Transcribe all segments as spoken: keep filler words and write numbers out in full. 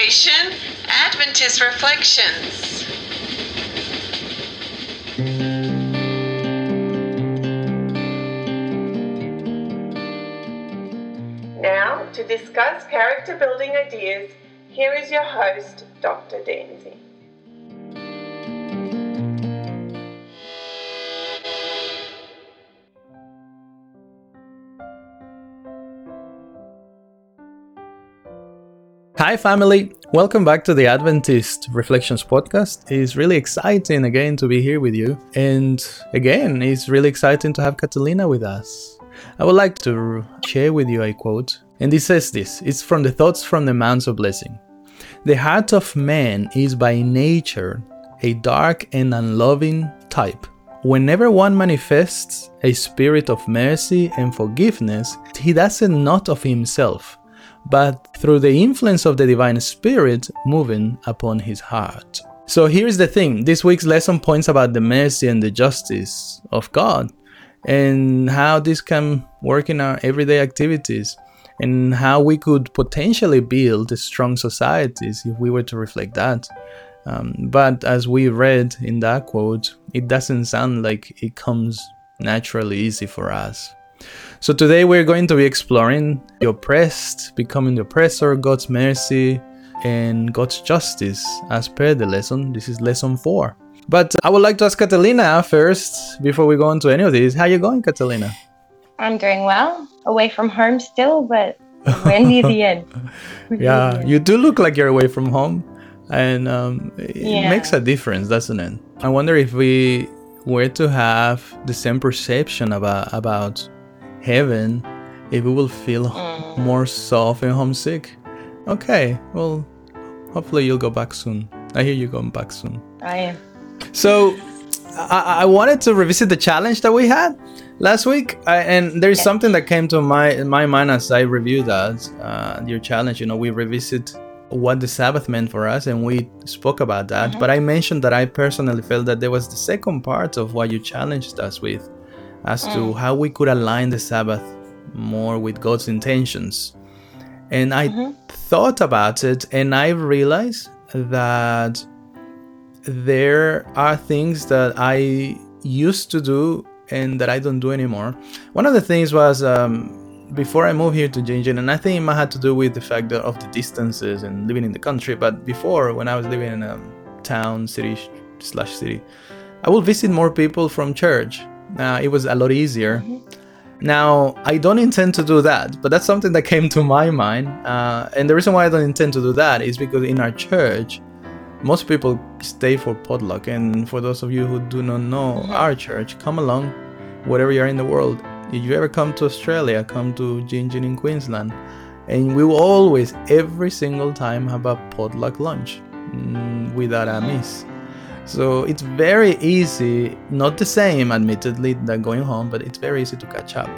Station, Adventist Reflections. Now, to discuss character building ideas, here is your host, Doctor Danzy. Hi family, welcome back to the Adventist Reflections podcast. It's really exciting again to be here with you, and again it's really exciting to have Catalina with us. I would like to share with you a quote, and it says this. It's from the Thoughts from the Mounds of Blessing. The heart of man is by nature a dark and unloving type. Whenever one manifests a spirit of mercy and forgiveness, he does it not of himself, but through the influence of the divine spirit moving upon his heart. So here's the thing. This week's lesson points about the mercy and the justice of God and how this can work in our everyday activities and how we could potentially build strong societies if we were to reflect that. Um, but as we read in that quote, it doesn't sound like it comes naturally easy for us. So today we're going to be exploring the oppressed, becoming the oppressor, God's mercy, and God's justice as per the lesson. This is lesson four. But I would like to ask Catalina first, before we go into any of these. How are you going, Catalina? I'm doing well. Away from home still, but we're near the end. We're Yeah, near the end. you do look like you're away from home. And um, it Yeah. makes a difference, doesn't it? I wonder if we were to have the same perception about, about heaven, if we will feel Mm. more soft and homesick. Okay, well, hopefully you'll go back soon. I hear you going back soon. I am. So, I, I wanted to revisit the challenge that we had last week, I, and there's Yeah. something that came to my my mind as I reviewed that uh, your challenge. You know, we revisit what the Sabbath meant for us, and we spoke about that. Mhm. But I mentioned that I personally felt that there was the second part of what you challenged us with, as to Mm. how we could align the Sabbath more with God's intentions. And I Mhm. thought about it, and I realized that there are things that I used to do and that I don't do anymore. One of the things was um, before I moved here to Jinjin, and I think it might have to do with the fact that of the distances and living in the country. But before, when I was living in a town, city slash city, I would visit more people from church. Uh, it was a lot easier. Mhm. Now, I don't intend to do that, but that's something that came to my mind. Uh, and the reason why I don't intend to do that is because in our church, most people stay for potluck. And for those of you who do not know Mhm. our church, come along, wherever you are in the world. If you ever come to Australia, come to Jinjin in Queensland. And we will always, every single time, have a potluck lunch mm, without a miss. So it's very easy, not the same, admittedly, than going home, but it's very easy to catch up.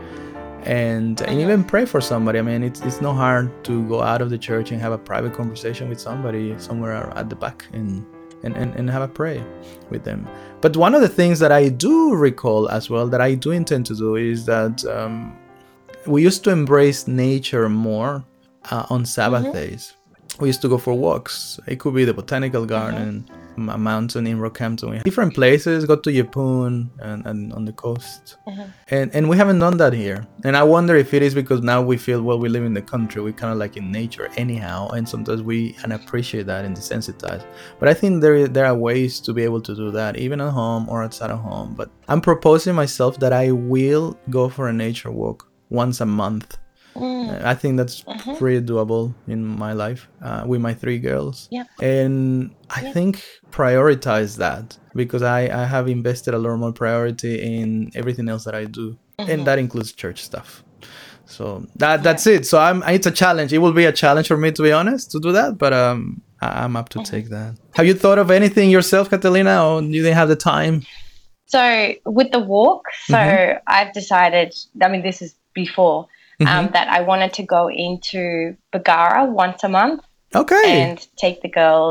And, and even pray for somebody. I mean, it's it's not hard to go out of the church and have a private conversation with somebody somewhere at the back and, and, and, and have a pray with them. But one of the things that I do recall as well, that I do intend to do, is that um, we used to embrace nature more uh, on Sabbath Mhm. days. We used to go for walks. It could be the botanical garden, a mountain in Rockhampton. We have different places, go to Yeppoon and, and on the coast. Mhm. And and we haven't done that here. And I wonder if it is because now we feel, well, we live in the country, we kind of like in nature anyhow. And sometimes we and appreciate that and desensitize. But I think there there are ways to be able to do that, even at home or outside of home. But I'm proposing myself that I will go for a nature walk once a month. Mm. I think that's Mhm. pretty doable in my life uh, with my three girls. Yeah. And I Yeah. think prioritize that because I, I have invested a lot more priority in everything else that I do. Mhm. And that includes church stuff. So that that's it. So I'm it's a challenge. It will be a challenge for me, to be honest, to do that. But um, I, I'm up to take that. Have you thought of anything yourself, Catalina, or you didn't have the time? So with the walk, so Mhm. I've decided, I mean, this is before, um, Mhm. that I wanted to go into Bargara once a month Okay. and take the girls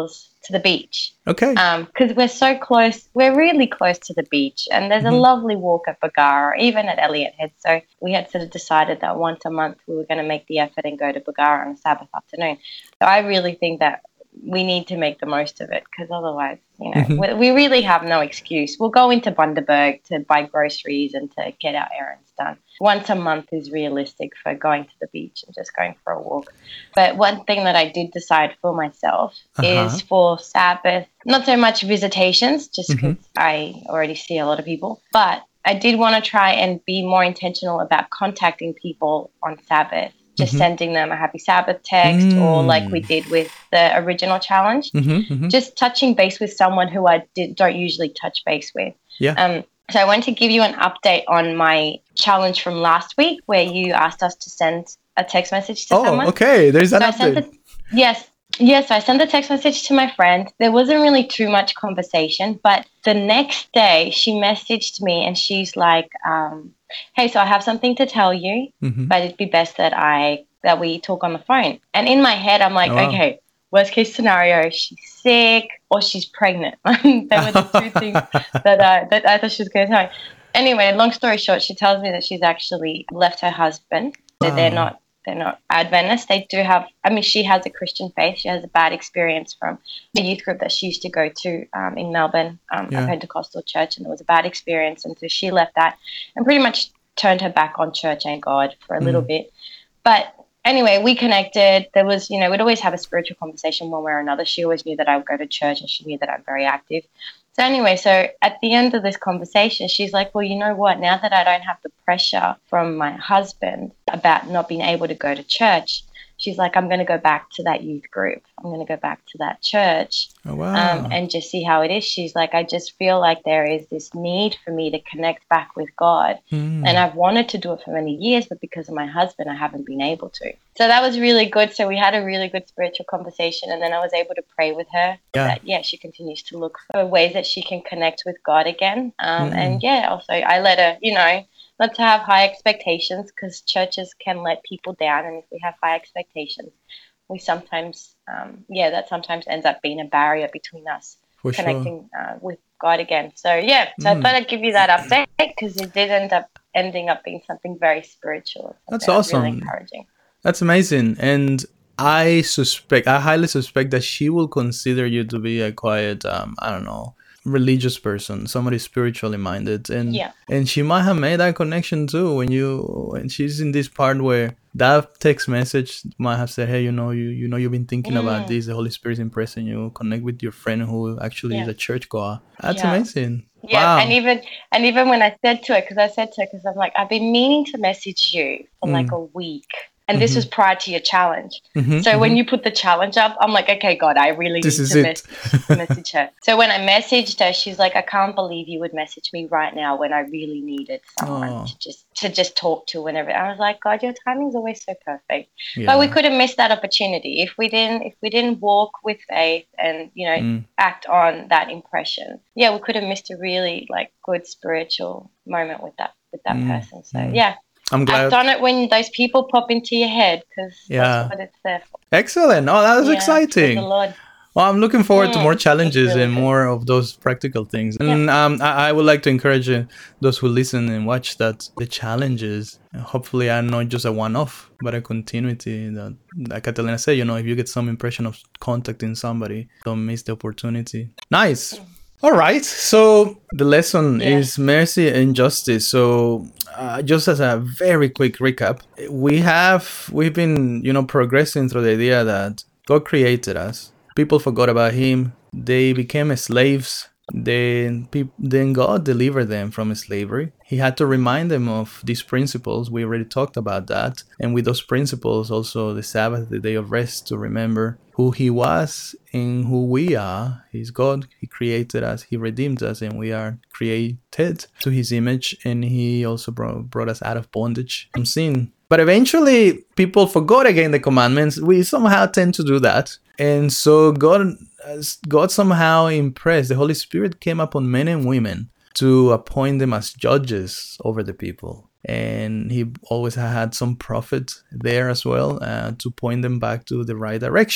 to the beach. Okay. Because um, we're so close, we're really close to the beach, and there's mm-hmm. a lovely walk at Bargara, even at Elliott Head. So we had sort of decided that once a month we were going to make the effort and go to Bargara on a Sabbath afternoon. So I really think that we need to make the most of it, because otherwise, you know, mm-hmm. we, we really have no excuse. We'll go into Bundaberg to buy groceries and to get our errands done. Once a month is realistic for going to the beach and just going for a walk. But one thing that I did decide for myself uh-huh. is for Sabbath, not so much visitations, just because mm-hmm. I already see a lot of people, but I did want to try and be more intentional about contacting people on Sabbath. Just mm-hmm. sending them a happy Sabbath text mm. or like we did with the original challenge, mm-hmm, mm-hmm. just touching base with someone who I did, don't usually touch base with. Yeah. Um, so I want to give you an update on my challenge from last week where you asked us to send a text message to oh, someone. Oh, okay. There's an so update. The, yes. Yes, I sent a text message to my friend. There wasn't really too much conversation, but the next day she messaged me and she's like, um, hey, so I have something to tell you, mm-hmm. but it'd be best that I that we talk on the phone. And in my head, I'm like, oh, wow. okay, worst case scenario, she's sick or she's pregnant. They were the two things that, uh, that I thought she was going to tell me. Anyway, long story short, she tells me that she's actually left her husband, that wow. they're not They're not Adventists. They do have, I mean, she has a Christian faith. She has a bad experience from a youth group that she used to go to um, in Melbourne, um, yeah. a Pentecostal church, and it was a bad experience. And so she left that and pretty much turned her back on church and God for a mm. little bit. But anyway, we connected. There was, you know, we'd always have a spiritual conversation one way or another. She always knew that I would go to church and she knew that I'm very active. So anyway, so at the end of this conversation, she's like, well, you know what? Now that I don't have the pressure from my husband about not being able to go to church, she's like, I'm going to go back to that youth group. I'm going to go back to that church oh, wow. um, and just see how it is. She's like, I just feel like there is this need for me to connect back with God. Mm. And I've wanted to do it for many years, but because of my husband, I haven't been able to. So that was really good. So we had a really good spiritual conversation. And then I was able to pray with her yeah. that, yeah, she continues to look for ways that she can connect with God again. Um, mm. And, yeah, also I let her, you know, not to have high expectations, because churches can let people down. And if we have high expectations, we sometimes, um, yeah, that sometimes ends up being a barrier between us For connecting sure. uh, with God again. So, yeah, so mm. I thought I'd give you that update because it did end up ending up being something very spiritual. That's awesome. Really encouraging. That's amazing. And I suspect, I highly suspect that she will consider you to be a quiet, um, I don't know, religious person, somebody spiritually minded, and yeah. and she might have made that connection too when you when she's in this part where that text message might have said, hey, you know, you you know you've been thinking mm. about this, the Holy Spirit's impressing you, connect with your friend who actually yeah. is a churchgoer. That's yeah. amazing. Yeah, wow. and even and even when I said to her, because I said to her, because I'm like, I've been meaning to message you for mm. like a week. And this mm-hmm. was prior to your challenge. Mm-hmm, so mm-hmm. when you put the challenge up, I'm like, okay, God, I really this need to mess- message her. So when I messaged her, she's like, I can't believe you would message me right now when I really needed someone oh. to just to just talk to whenever. I was like, God, your timing's always so perfect. Yeah. But we could have missed that opportunity if we didn't if we didn't walk with faith and, you know, mm. act on that impression. Yeah, we could have missed a really like good spiritual moment with that with that mm. person. So mm. yeah. I'm glad. I've done it when those people pop into your head because yeah. that's what it's there for. Excellent. Oh, that was yeah, exciting. The Lord. Well, I'm looking forward mm, to more challenges really and good. more of those practical things. And yeah. um, I, I would like to encourage uh, those who listen and watch that the challenges uh, hopefully are not just a one-off, but a continuity. That, like Catalina said, you know, if you get some impression of contacting somebody, don't miss the opportunity. Nice. Mm. All right, so the lesson yeah. is mercy and justice. So uh, just as a very quick recap, we have, we've been, you know, progressing through the idea that God created us. People forgot about him. They became slaves. Then, pe- then God delivered them from slavery. He had to remind them of these principles. We already talked about that. And with those principles, also the Sabbath, the day of rest, to remember who he was and who we are. He's God. He created us. He redeemed us. And we are created to his image. And he also brought, brought us out of bondage from sin. But eventually, people forgot again the commandments. We somehow tend to do that. And so God, God somehow impressed. The Holy Spirit came upon men and women to appoint them as judges over the people. And he always had some prophet there as well uh, to point them back to the right direction.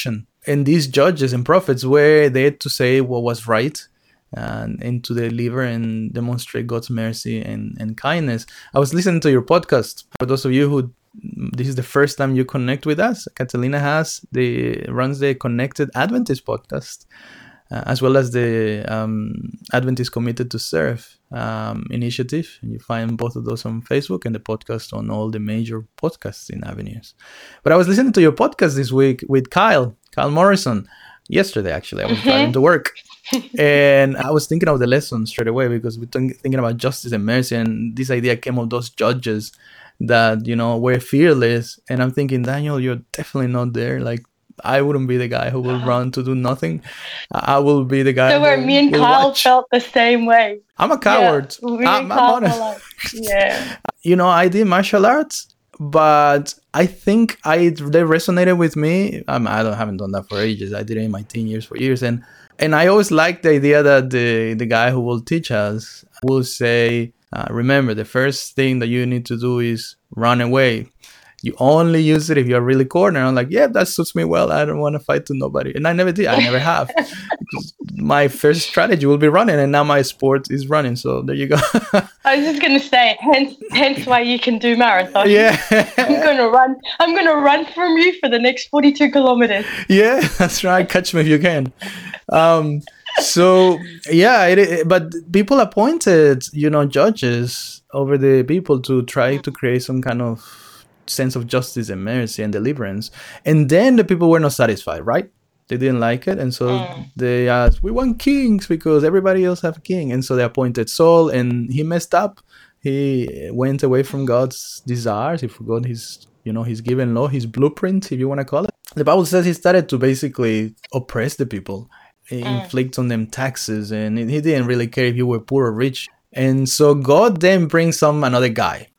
and these judges and prophets were there to say what was right, and, and to deliver and demonstrate God's mercy and, and kindness. I was listening to your podcast. For those of you who this is the first time you connect with us, Catalina has the runs the Connected Adventist podcast, uh, as well as the um, Adventist Committed to Serve um, initiative. And you find both of those on Facebook and the podcast on all the major podcasting avenues. But I was listening to your podcast this week with Kyle, Kyle Morrison, yesterday actually. I was mm-hmm. driving to work. And I was thinking of the lesson straight away, because we're thinking about justice and mercy, and this idea came of those judges that, you know, were fearless. And I'm thinking, Daniel, you're definitely not there. Like, I wouldn't be the guy who will run to do nothing. I will be the guy. So where me and Kyle watch. felt the same way. I'm a coward. Yeah, me I'm, and Kyle I'm honest. Like, yeah. You know, I did martial arts, but I think I they resonated with me. Um, I don't haven't done that for ages. I did it in my teen years for years, and and I always liked the idea that the the guy who will teach us will say, uh, remember, the first thing that you need to do is run away. You only use it if you're really cornered. I'm like, yeah, that suits me well. I don't want to fight to nobody. And I never did. I never have. My first strategy will be running, and now my sport is running. So there you go. I was just going to say, hence hence why you can do marathon. Yeah. I'm going to run. I'm going to run from you for the next forty-two kilometers. Yeah, that's right. Catch me if you can. Um, so, yeah, it, it, but people appointed, you know, judges over the people to try to create some kind of sense of justice and mercy and deliverance. And then the people were not satisfied, right? They didn't like it. And so mm. they asked, we want kings because everybody else have a king. And so they appointed Saul, and he messed up. He went away from God's desires. He forgot his, you know, his given law, his blueprint, if you want to call it. The Bible says he started to basically oppress the people, mm. inflict on them taxes, and he didn't really care if you were poor or rich. And so God then brings some another guy.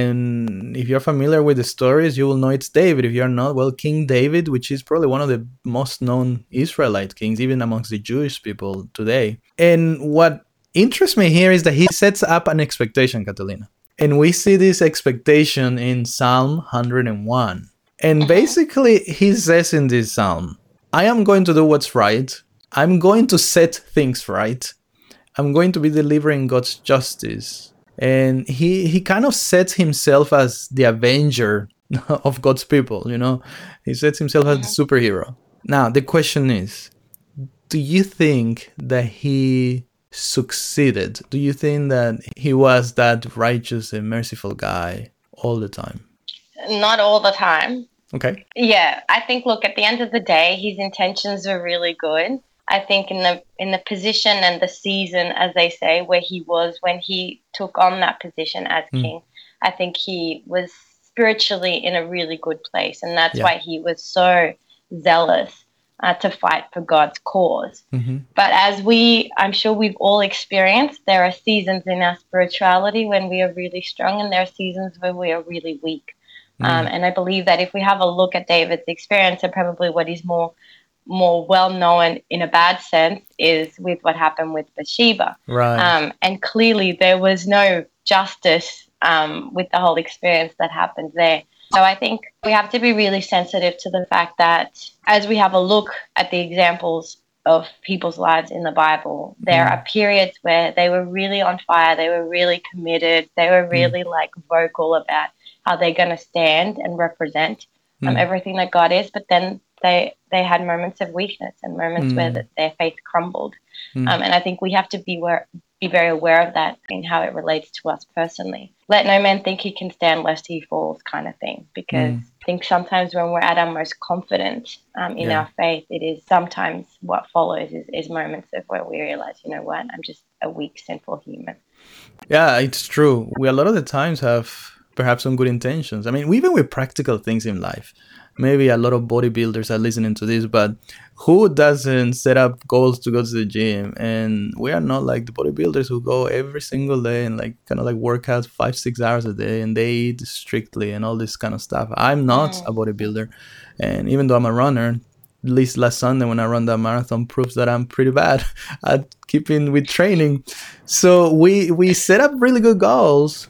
And if you're familiar with the stories, you will know it's David. If you're not, well, King David, which is probably one of the most known Israelite kings, even amongst the Jewish people today. And what interests me here is that he sets up an expectation, Catalina. And we see this expectation in Psalm one hundred one. And basically, he says in this psalm, I am going to do what's right. I'm going to set things right. I'm going to be delivering God's justice. And he, he kind of sets himself as the avenger of God's people, you know. He sets himself as the superhero. Now, the question is, do you think that he succeeded? Do you think that he was that righteous and merciful guy all the time? Not all the time. Okay. Yeah, I think, look, at the end of the day, his intentions were really good. I think in the in the position and the season, as they say, where he was when he took on that position as mm. king, I think he was spiritually in a really good place. And that's yeah. why he was so zealous uh, to fight for God's cause. Mm-hmm. But as we, I'm sure we've all experienced, there are seasons in our spirituality when we are really strong, and there are seasons where we are really weak. Mm. Um, and I believe that if we have a look at David's experience, and probably what is more more well-known in a bad sense is with what happened with Bathsheba. Right. Um, and clearly there was no justice um, with the whole experience that happened there. So I think we have to be really sensitive to the fact that as we have a look at the examples of people's lives in the Bible, there mm. are periods where they were really on fire, they were really committed, they were really mm. like vocal about how they're going to stand and represent um, mm. everything that God is, but then they they had moments of weakness and moments mm. where the, their faith crumbled. Mm. Um, and I think we have to be aware, be very aware of that in how it relates to us personally. Let no man think he can stand lest he falls, kind of thing. Because mm. I think sometimes when we're at our most confident um, in yeah. our faith, it is sometimes what follows is, is moments of where we realize, you know what, I'm just a weak, sinful human. Yeah, it's true. We a lot of the times have perhaps some good intentions. I mean, even with practical things in life. Maybe a lot of bodybuilders are listening to this, but who doesn't set up goals to go to the gym? And we are not like the bodybuilders who go every single day and like kind of like work out five, six hours a day, and they eat strictly and all this kind of stuff. I'm not mm. a bodybuilder. And even though I'm a runner, at least last Sunday when I run that marathon proves that I'm pretty bad at keeping with training. So we, we set up really good goals.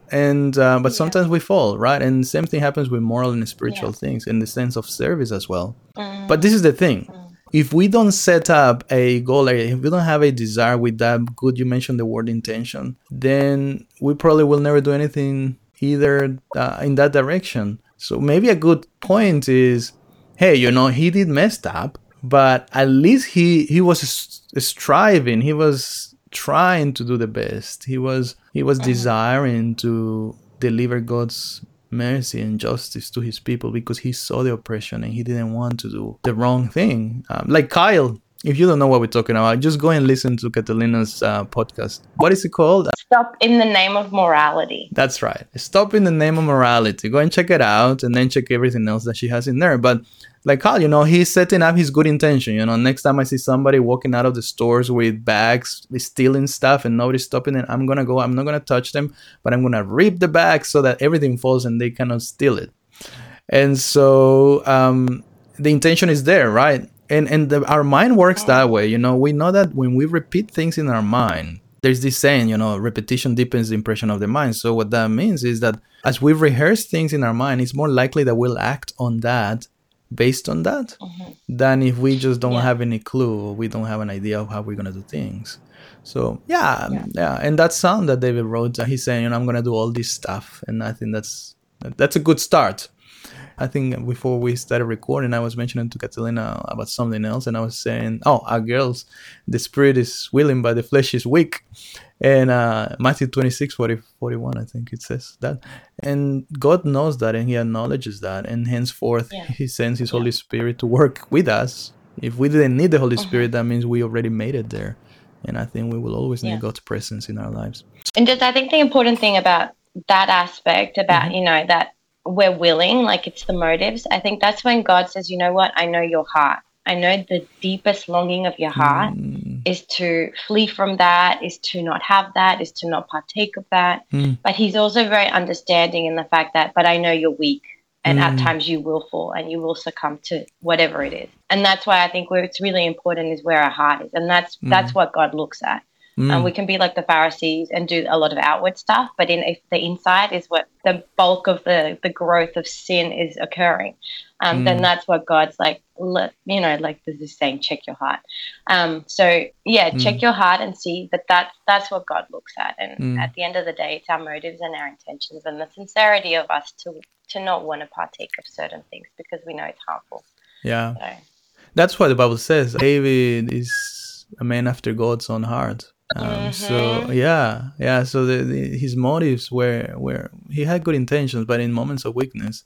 And uh, but Yeah. sometimes we fall, right? And same thing happens with moral and spiritual Yeah. things in the sense of service as well. Mm, But this is the thing. mm, If we don't set up a goal, like if we don't have a desire with that good, you mentioned the word intention, then we probably will never do anything either uh, in that direction. So maybe a good point is, hey, you know, he did messed up, but at least he he was s- striving. He was trying to do the best. He was he was desiring to deliver God's mercy and justice to his people because he saw the oppression and he didn't want to do the wrong thing. Um, like Kyle, if you don't know what we're talking about, just go and listen to Catalina's uh, podcast. What is it called? Stop in the name of morality. That's right. Stop in the name of morality. Go and check it out and then check everything else that she has in there. But like Kyle, you know, he's setting up his good intention. You know, next time I see somebody walking out of the stores with bags, stealing stuff and nobody's stopping it, I'm going to go, I'm not going to touch them, but I'm going to rip the bag so that everything falls and they cannot steal it. And so um, the intention is there, right? And, and the, our mind works that way. You know, we know that when we repeat things in our mind, there's this saying, you know, repetition deepens the impression of the mind. So what that means is that as we rehearse things in our mind, it's more likely that we'll act on that based on that mm-hmm. than if we just don't yeah. have any clue or we don't have an idea of how we're going to do things. So, yeah, yeah, yeah. And that song that David wrote, he's saying, you know, I'm going to do all this stuff. And I think that's that's a good start. I think before we started recording, I was mentioning to Catalina about something else. And I was saying, oh, our girls, the spirit is willing, but the flesh is weak. And uh, Matthew twenty-six, forty, forty-one, I think it says that. And God knows that and he acknowledges that. And henceforth, yeah. he sends his yeah. Holy Spirit to work with us. If we didn't need the Holy uh-huh. Spirit, that means we already made it there. And I think we will always need yeah. God's presence in our lives. And just, I think the important thing about that aspect, about, mm-hmm. you know, that we're willing, like it's the motives. I think that's when God says, you know what, I know your heart. I know the deepest longing of your heart mm. is to flee from that, is to not have that, is to not partake of that. Mm. But he's also very understanding in the fact that, but I know you're weak and mm. at times you will fall and you will succumb to whatever it is. And that's why I think where it's really important is where our heart is. And that's mm. that's what God looks at. Mm. Um, we can be like the Pharisees and do a lot of outward stuff, but in if the inside is what the bulk of the, the growth of sin is occurring. Um, mm. Then that's what God's like, let, you know, like this is saying, check your heart. Um, so, yeah, mm. check your heart and see that that's, that's what God looks at. And mm. at the end of the day, it's our motives and our intentions and the sincerity of us to to not want to partake of certain things because we know it's harmful. Yeah. So. That's what the Bible says. David is a man after God's own heart. Um, mm-hmm. So, yeah, yeah. So the, the, his motives were, were, he had good intentions, but in moments of weakness,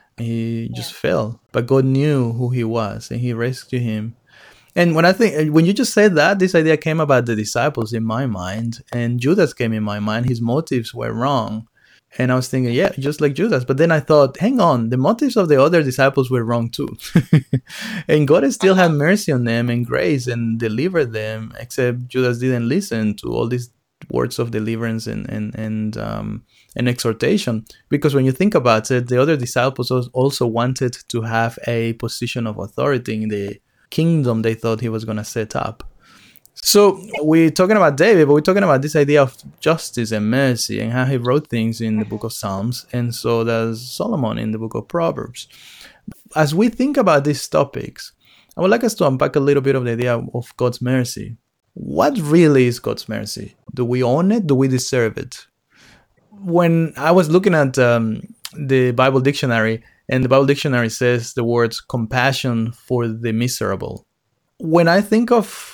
he just yeah. fell. But God knew who he was and he rescued him. And when I think, when you just said that, this idea came about the disciples in my mind and Judas came in my mind. His motives were wrong. And I was thinking, yeah, just like Judas. But then I thought, hang on, the motives of the other disciples were wrong too. And God still had mercy on them and grace and delivered them, except Judas didn't listen to all these words of deliverance and and and um, and exhortation. Because when you think about it, the other disciples also wanted to have a position of authority in the kingdom they thought he was going to set up. So we're talking about David, but we're talking about this idea of justice and mercy and how he wrote things in the book of Psalms. And so does Solomon in the book of Proverbs. As we think about these topics, I would like us to unpack a little bit of the idea of God's mercy. What really is God's mercy? Do we own it? Do we deserve it? When I was looking at um, the Bible dictionary, and the Bible dictionary says the words compassion for the miserable. When I think of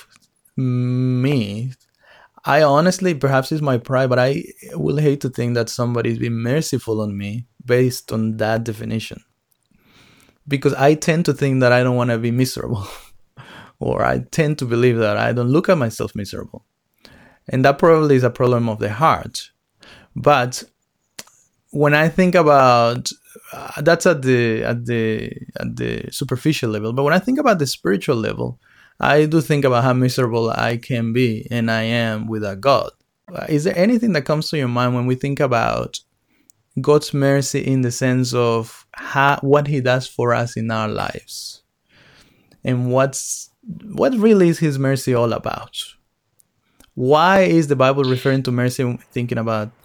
me, I honestly, perhaps it's my pride, but I will hate to think that somebody's been merciful on me based on that definition. Because I tend to think that I don't want to be miserable. Or I tend to believe that I don't look at myself miserable. And that probably is a problem of the heart. But when I think about, uh, that's at the at the at the superficial level. But when I think about the spiritual level, I do think about how miserable I can be and I am without God. Is there anything that comes to your mind when we think about God's mercy in the sense of how, what he does for us in our lives? And what's what really is his mercy all about? Why is the Bible referring to mercy thinking about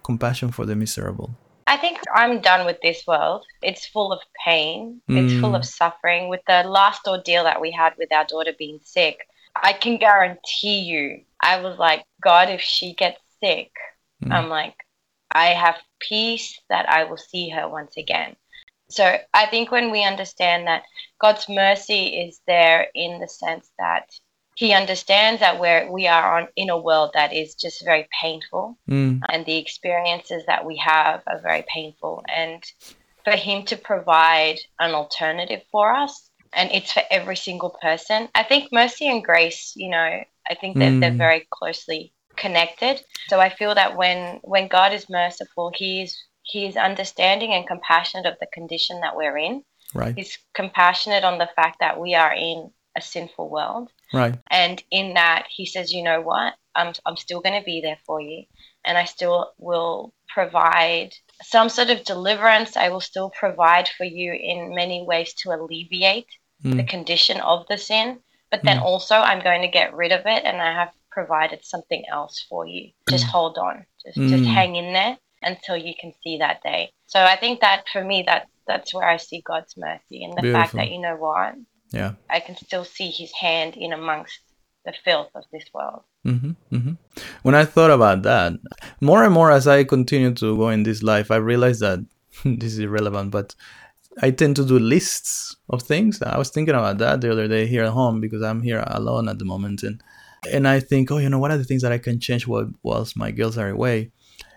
compassion for the miserable? I think I'm done with this world. It's full of pain. Mm. It's full of suffering. With the last ordeal that we had with our daughter being sick, I can guarantee you, I was like, God, if she gets sick, mm. I'm like, I have peace that I will see her once again. So I think when we understand that God's mercy is there in the sense that he understands that we're, we are on, in a world that is just very painful, mm. and the experiences that we have are very painful. And for him to provide an alternative for us, and it's for every single person. I think mercy and grace, you know, I think that mm. they're very closely connected. So I feel that when, when God is merciful, he is, he is understanding and compassionate of the condition that we're in. Right. He's compassionate on the fact that we are in a sinful world. Right. And in that, he says, you know what, I'm I'm still going to be there for you, and I still will provide some sort of deliverance. I will still provide for you in many ways to alleviate mm. the condition of the sin. But then mm. also I'm going to get rid of it, and I have provided something else for you. Just mm. hold on. Just mm. just hang in there until you can see that day. So I think that for me, that that's where I see God's mercy, and the Beautiful. fact that, you know what, yeah, I can still see his hand in amongst the filth of this world. Mm-hmm, mm-hmm. When I thought about that, more and more as I continue to go in this life, I realized that this is irrelevant, but I tend to do lists of things. I was thinking about that the other day here at home because I'm here alone at the moment. And and I think, oh, you know, what are the things that I can change while, whilst my girls are away?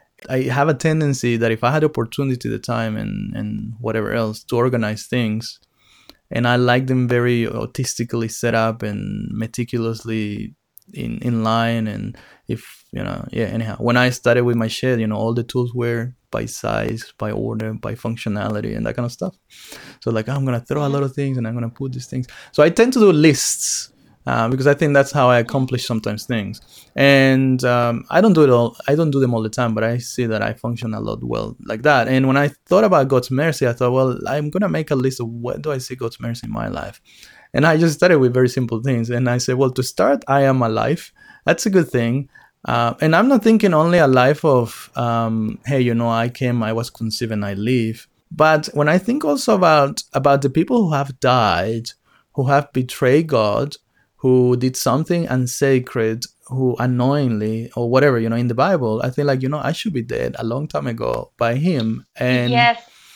I have a tendency that if I had opportunity, the time and, and whatever else to organize things, and I like them very autistically set up and meticulously in, in line. And if, you know, yeah, anyhow, when I started with my shed, you know, all the tools were by size, by order, by functionality and that kind of stuff. So like, I'm going to throw a lot of things and I'm going to put these things. So I tend to do lists uh, because I think that's how I accomplish sometimes things. And um, I don't do it all. I don't do them all the time, but I see that I function a lot well like that. And when I thought about God's mercy, I thought, well, I'm going to make a list of what do I see God's mercy in my life. And I just started with very simple things. And I said, well, to start, I am alive. That's a good thing. Uh, and I'm not thinking only a life of, um, hey, you know, I came, I was conceived and I live. But when I think also about, about the people who have died, who have betrayed God, who did something unsacred, who unknowingly or whatever, you know, in the Bible, I think like, you know, I should be dead a long time ago by him. And, yes.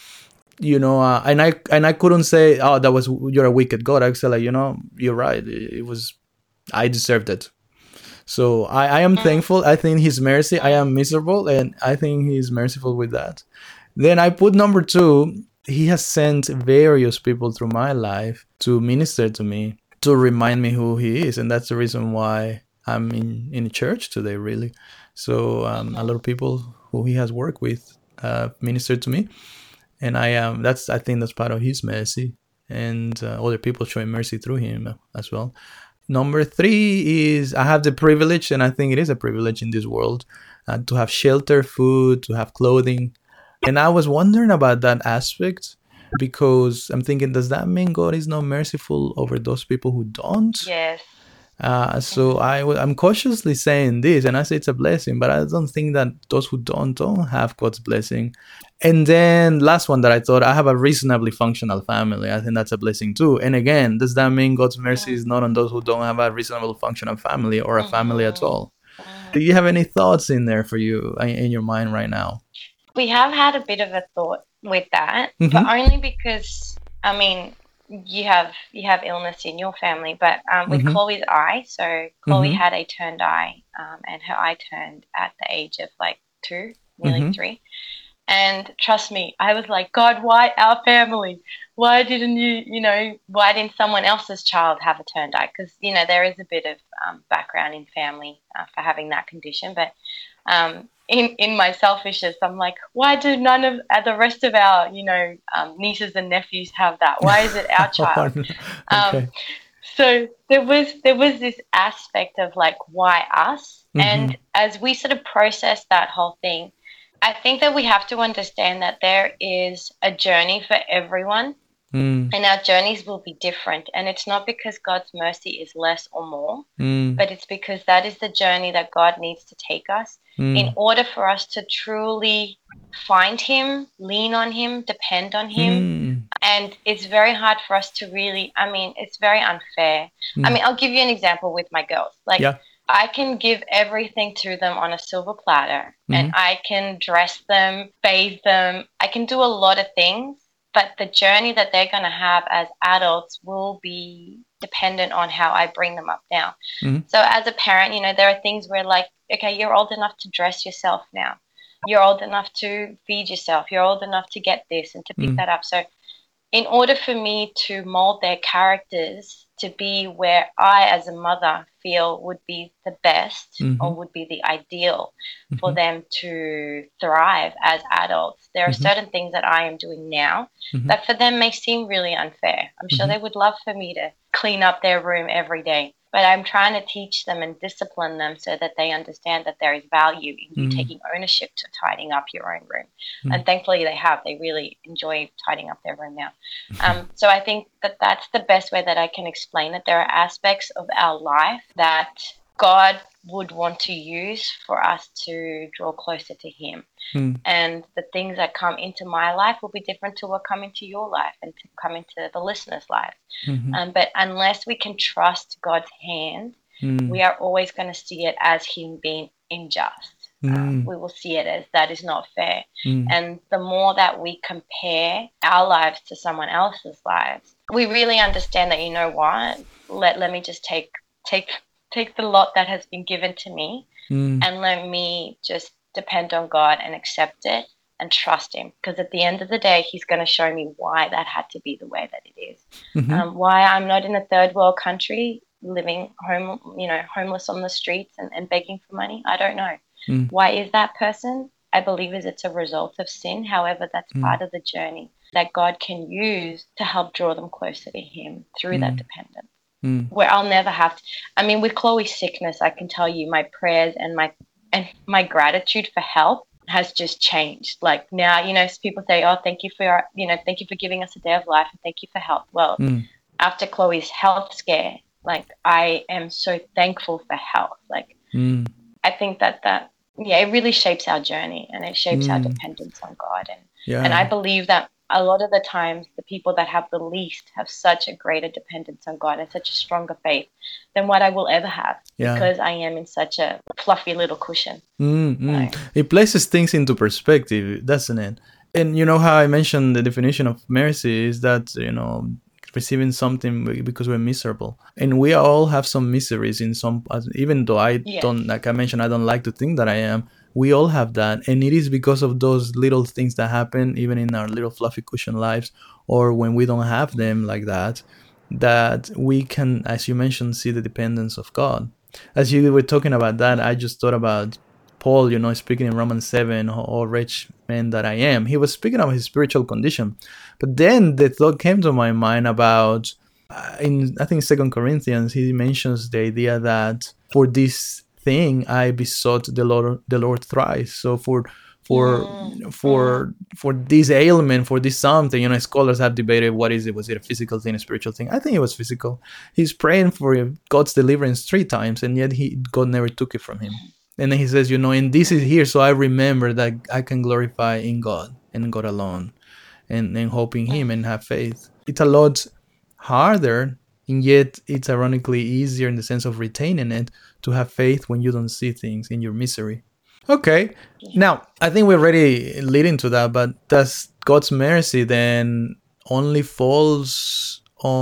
you know, uh, and I and I couldn't say, oh, that was, you're a wicked God. I said like, you know, you're right. It, it was, I deserved it. So I, I am thankful. I think his mercy, I am miserable, and I think he's merciful with that. Then I put number two, he has sent various people through my life to minister to me, to remind me who he is. And that's the reason why I'm in, in church today, really. So um, a lot of people who he has worked with uh, ministered to me. And I am, that's, I think that's part of his mercy, and uh, other people showing mercy through him as well. Number three is I have the privilege, and I think it is a privilege in this world, uh, to have shelter, food, to have clothing. And I was wondering about that aspect because I'm thinking, does that mean God is not merciful over those people who don't? Yes. Uh, so I w- I'm cautiously saying this, and I say it's a blessing, but I don't think that those who don't don't have God's blessing. And then last one that I thought, I have a reasonably functional family. I think that's a blessing too. And again, does that mean God's mercy is not on those who don't have a reasonable functional family or a family at all? Do you have any thoughts in there for you in your mind right now? We have had a bit of a thought with that, mm-hmm. but only because, I mean, you have you have illness in your family, but um, with mm-hmm. Chloe's eye, so Chloe mm-hmm. had a turned eye, um, and her eye turned at the age of like two, nearly mm-hmm. three. And trust me, I was like, God, why our family? Why didn't you, you know, why didn't someone else's child have a turned eye? Because, you know, there is a bit of um, background in family uh, for having that condition. But um, in, in my selfishness, I'm like, why do none of uh, the rest of our, you know, um, nieces and nephews have that? Why is it our child? Okay. um, so there was there was this aspect of like, why us? Mm-hmm. And as we sort of process that whole thing, I think that we have to understand that there is a journey for everyone Mm. And our journeys will be different. And it's not because God's mercy is less or more, Mm. but it's because that is the journey that God needs to take us Mm. in order for us to truly find him, lean on him, depend on him. Mm. And it's very hard for us to really, I mean, it's very unfair. Mm. I mean, I'll give you an example with my girls. Like, Yeah. I can give everything to them on a silver platter, Mhm. and I can dress them, bathe them. I can do a lot of things, but the journey that they're going to have as adults will be dependent on how I bring them up now. Mhm. So as a parent, you know, there are things where like, okay, you're old enough to dress yourself now. You're old enough to feed yourself. You're old enough to get this and to pick Mm. that up. So in order for me to mold their characters to be where I, as a mother, feel would be the best Mhm. or would be the ideal for Mhm. them to thrive as adults, there are Mhm. certain things that I am doing now Mhm. that for them may seem really unfair. I'm sure Mhm. they would love for me to clean up their room every day. But I'm trying to teach them and discipline them so that they understand that there is value in you Mm. taking ownership to tidying up your own room. Mm. And thankfully they have. They really enjoy tidying up their room now. Um, so I think that that's the best way that I can explain it. There are aspects of our life that God would want to use for us to draw closer to him. Mm. And the things that come into my life will be different to what come into your life and to come into the listener's life. Mhm. Um, but unless we can trust God's hand, Mm. we are always going to see it as him being unjust. Um, Mm. we will see it as that is not fair. Mm. And the more that we compare our lives to someone else's lives, we really understand that, you know what, let, let me just take take take the lot that has been given to me Mm. and let me just depend on God and accept it and trust him. Because at the end of the day, he's going to show me why that had to be the way that it is. Mhm. Um, why I'm not in a third world country living home, you know, homeless on the streets and, and begging for money. I don't know. Mm. Why is that person? I believe is it's a result of sin. However, that's Mm. part of the journey that God can use to help draw them closer to him through that Mm. dependence. Mm. Where I'll never have to, I mean, with Chloe's sickness, I can tell you my prayers and my and my gratitude for help has just changed. Like now, you know, people say, oh, thank you for your, you know, thank you for giving us a day of life and thank you for help. Well, Mm. after Chloe's health scare, like I am so thankful for health. Like Mm. I think that that, yeah, it really shapes our journey and it shapes our Mm. dependence on God. And, Yeah. and I believe that a lot of the times the people that have the least have such a greater dependence on God and such a stronger faith than what I will ever have Yeah. because I am in such a fluffy little cushion. Mm, mm. So- It places things into perspective, doesn't it? And you know how I mentioned the definition of mercy is that, you know, receiving something because we're miserable. And we all have some miseries in some, even though I Yeah. don't, like I mentioned, I don't like to think that I am. We all have that. And it is because of those little things that happen, even in our little fluffy cushion lives, or when we don't have them like that, that we can, as you mentioned, see the dependence of God. As you were talking about that, I just thought about Paul, you know, speaking in Romans seven, oh wretched man that I am. He was speaking of his spiritual condition. But then the thought came to my mind about, uh, in I think Second Corinthians, he mentions the idea that for this thing I besought the Lord, the Lord thrice. So for for Mm, for for this ailment, for this something, you know, scholars have debated what is it, was it a physical thing, a spiritual thing? I think it was physical. He's praying for God's deliverance three times, and yet he God never took it from him. And then he says, you know, and this is here, so I remember that I can glorify in God and God alone, and, and hope in him and have faith. It's a lot harder, and yet it's ironically easier in the sense of retaining it, to have faith when you don't see things in your misery. Okay, now I think we're already leading to that, but does God's mercy then only falls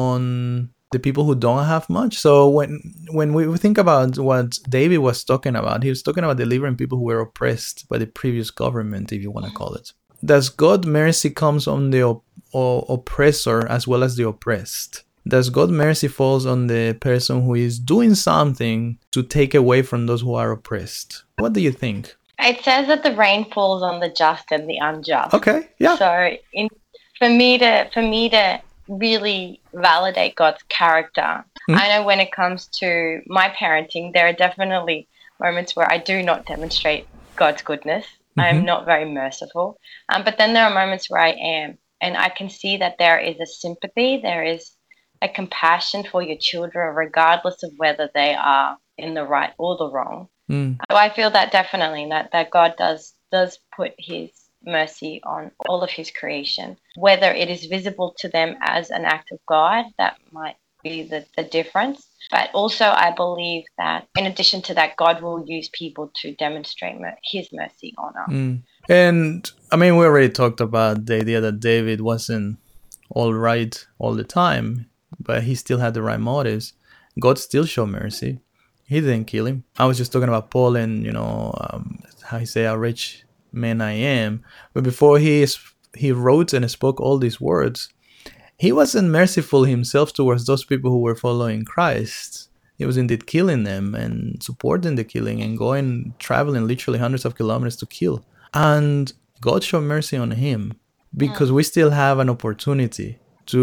on the people who don't have much? So when when we think about what David was talking about, he was talking about delivering people who were oppressed by the previous government, if you want to call it. Does God's mercy comes on the op- o- oppressor as well as the oppressed? Does God's mercy falls on the person who is doing something to take away from those who are oppressed? What do you think? It says that the rain falls on the just and the unjust. Okay, yeah. So in, for me to for me to really validate God's character, Mm. I know when it comes to my parenting, there are definitely moments where I do not demonstrate God's goodness. Mm-hmm. I'm not very merciful. Um, but then there are moments where I am. And I can see that there is a sympathy, there is a compassion for your children, regardless of whether they are in the right or the wrong. Mm. So I feel that definitely that, that God does does put his mercy on all of his creation. Whether it is visible to them as an act of God, that might be the, the difference. But also I believe that in addition to that, God will use people to demonstrate mer- his mercy on us. Mm. And I mean, we already talked about the idea that David wasn't all right all the time, but he still had the right motives. God still showed mercy. He didn't kill him. I was just talking about Paul and, you know, um, how he say, how rich man I am. But before he he wrote and spoke all these words, he wasn't merciful himself towards those people who were following Christ. He was indeed killing them and supporting the killing and going, traveling literally hundreds of kilometers to kill. And God showed mercy on him because we still have an opportunity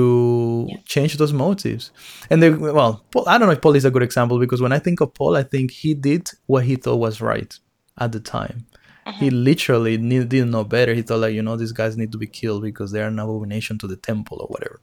to yeah. change those motives. And they, well, Paul, I don't know if Paul is a good example, because when I think of Paul, I think he did what he thought was right at the time. Uh-huh. He literally need, didn't know better. He thought, like, you know, these guys need to be killed because they are an abomination to the temple or whatever.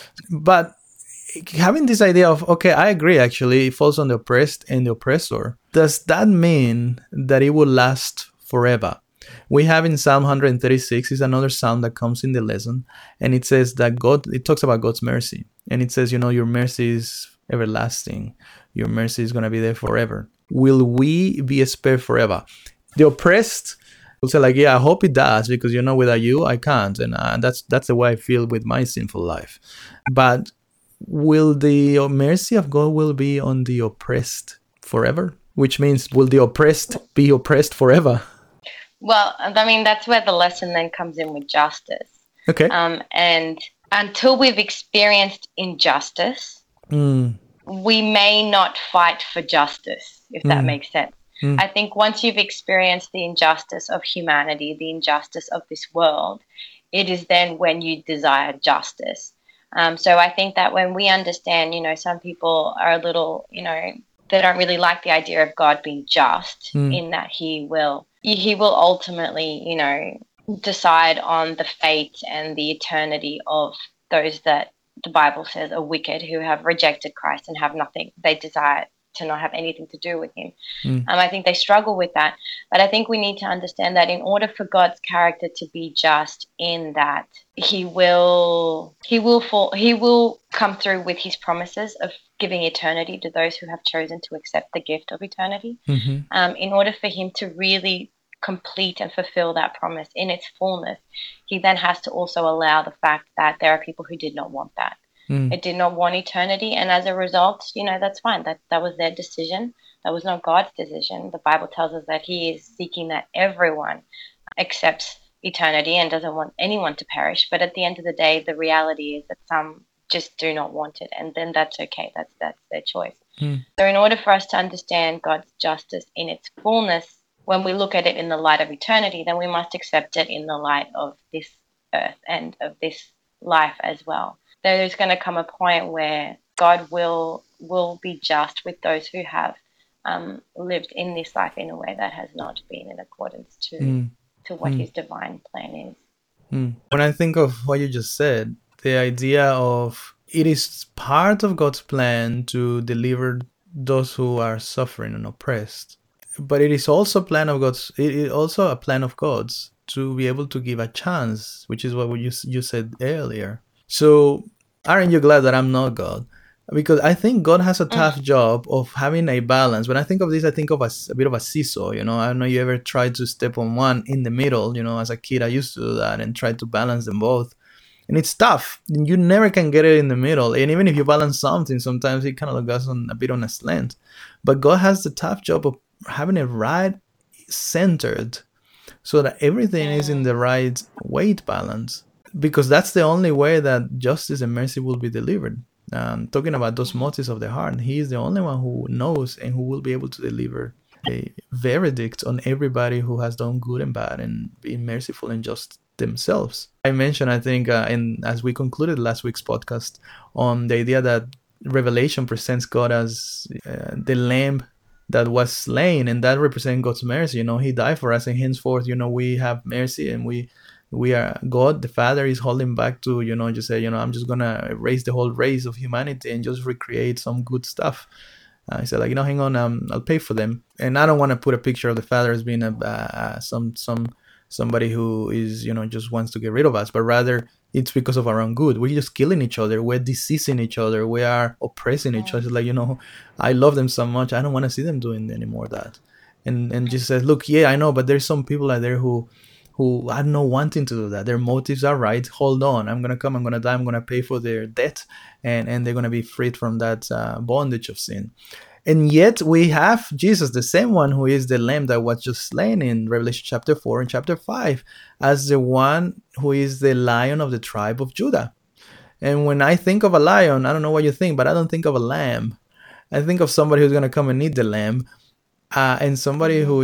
But having this idea of, okay, I agree, actually, it falls on the oppressed and the oppressor. Does that mean that it will last forever? We have in Psalm one thirty-six is another psalm that comes in the lesson, and it says that God, it talks about God's mercy, and it says, you know, your mercy is everlasting, your mercy is going to be there forever. Will we be spared forever? The oppressed will say, like, yeah, I hope it does, because, you know, without you, I can't, and uh, that's that's the way I feel with my sinful life. But will the mercy of God will be on the oppressed forever? Which means, will the oppressed be oppressed forever? Well, I mean, that's where the lesson then comes in with justice. Okay. Um, and until we've experienced injustice, mm. we may not fight for justice, if that mm. makes sense. Mm. I think once you've experienced the injustice of humanity, the injustice of this world, it is then when you desire justice. Um, so I think that when we understand, you know, some people are a little, you know, they don't really like the idea of God being just mm. in that he will... He will ultimately, you know, decide on the fate and the eternity of those that the Bible says are wicked, who have rejected Christ and have nothing. They desire to not have anything to do with him. Mm. Um, I think they struggle with that. But I think we need to understand that in order for God's character to be just, in that he will, he will fall, he will come through with his promises of giving eternity to those who have chosen to accept the gift of eternity. Mm-hmm. Um, in order for him to really complete and fulfill that promise in its fullness, he then has to also allow the fact that there are people who did not want that. Mm. It did not want eternity, and as a result, you know, that's fine. That that was their decision. That was not God's decision. The Bible tells us that he is seeking that everyone accepts eternity and doesn't want anyone to perish. But at the end of the day, the reality is that some just do not want it, and then that's okay. That's that's their choice. Mm. So in order for us to understand God's justice in its fullness, when we look at it in the light of eternity, then we must accept it in the light of this earth and of this life as well. There's going to come a point where God will will be just with those who have um, lived in this life in a way that has not been in accordance to mm. to what mm. his divine plan is. Mm. When I think of what you just said, the idea of it is part of God's plan to deliver those who are suffering and oppressed, but it is also a plan of God's. It is also a plan of God's to be able to give a chance, which is what you you said earlier. So, aren't you glad that I'm not God? Because I think God has a tough mm. job of having a balance. When I think of this, I think of a, a bit of a seesaw. You know, I don't know if you ever tried to step on one in the middle. You know, as a kid, I used to do that and try to balance them both. And it's tough. You never can get it in the middle. And even if you balance something, sometimes it kind of goes on a bit on a slant. But God has the tough job of having it right centered so that everything is in the right weight balance. Because that's the only way that justice and mercy will be delivered. Um, talking about those motives of the heart, he is the only one who knows and who will be able to deliver a verdict on everybody who has done good and bad and being merciful and just themselves. I mentioned, I think, uh, in as we concluded last week's podcast, on the idea that Revelation presents God as uh, the lamb that was slain, and that represents God's mercy. You know, he died for us, and henceforth, you know, we have mercy and we we are, God the Father is holding back to, you know, just say, you know, I'm just gonna erase the whole race of humanity and just recreate some good stuff. Uh, he said, like, you know, hang on, um, I'll pay for them. And I don't want to put a picture of the Father as being a uh, some some somebody who is, you know, just wants to get rid of us, but rather it's because of our own good. We're just killing each other. We're diseasing each other. We are oppressing each other. Like, you know, I love them so much. I don't want to see them doing any more of that. And and just says, look, yeah, I know, but there's some people out there who who are not wanting to do that. Their motives are right. Hold on. I'm going to come. I'm going to die. I'm going to pay for their debt. And, and they're going to be freed from that uh, bondage of sin. And yet we have Jesus, the same one who is the lamb that was just slain in Revelation chapter four and chapter five, as the one who is the lion of the tribe of Judah. And when I think of a lion, I don't know what you think, but I don't think of a lamb. I think of somebody who's going to come and eat the lamb, uh, and somebody who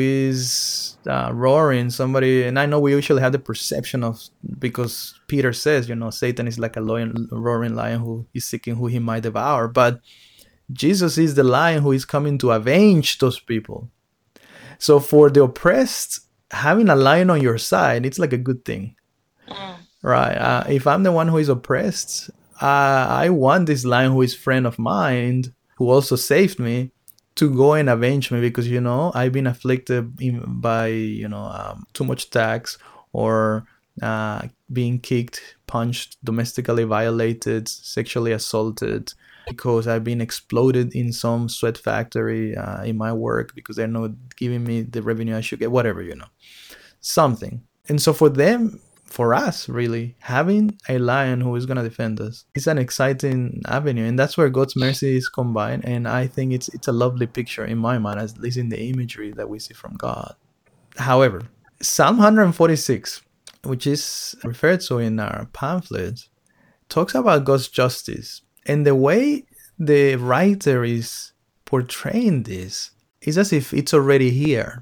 is uh, roaring, somebody, and I know we usually have the perception of, because Peter says, you know, Satan is like a lion, roaring lion who is seeking who he might devour, but Jesus is the lion who is coming to avenge those people. So for the oppressed, having a lion on your side, it's like a good thing, mm. right? Uh, if I'm the one who is oppressed, uh, I want this lion who is friend of mine, who also saved me, to go and avenge me, because, you know, I've been afflicted by, you know, um, too much tax, or uh, being kicked, punched, domestically violated, sexually assaulted, because I've been exploded in some sweat factory uh, in my work because they're not giving me the revenue I should get, whatever, you know, something. And so for them, for us, really, having a lion who is going to defend us is an exciting avenue. And that's where God's mercy is combined. And I think it's it's a lovely picture in my mind, at least in the imagery that we see from God. However, Psalm one forty-six, which is referred to in our pamphlet, talks about God's justice. And the way the writer is portraying this is as if it's already here.